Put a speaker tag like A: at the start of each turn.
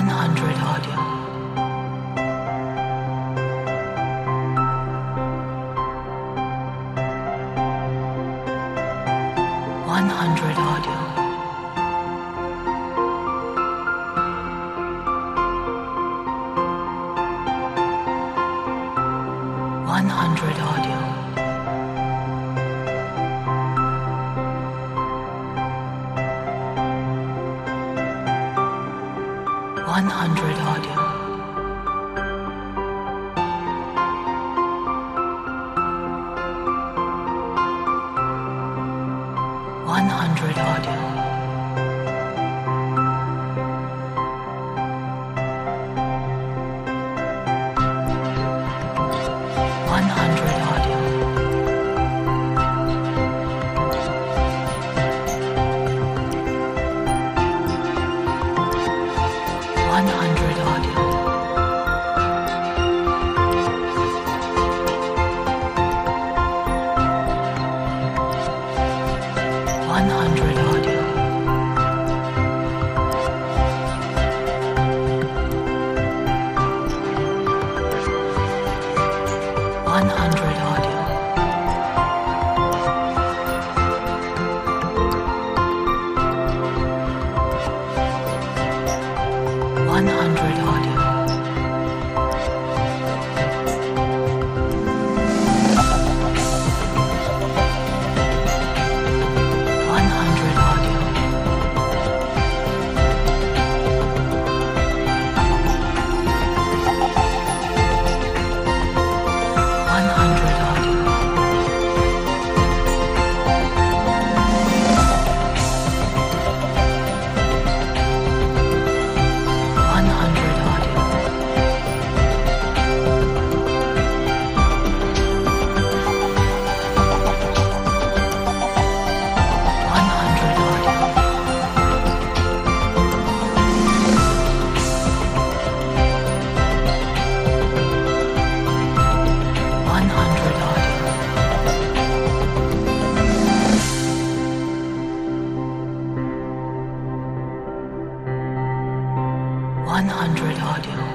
A: 100 audio. 100 audio. 100 audio. 100 audio. 100 audio. 100 audio. 100 audio. 100 audio. 100 audio. 100 audio. 100 audio. 100 audio. 100 audio. 100 audio. 100 audio. 100 audio.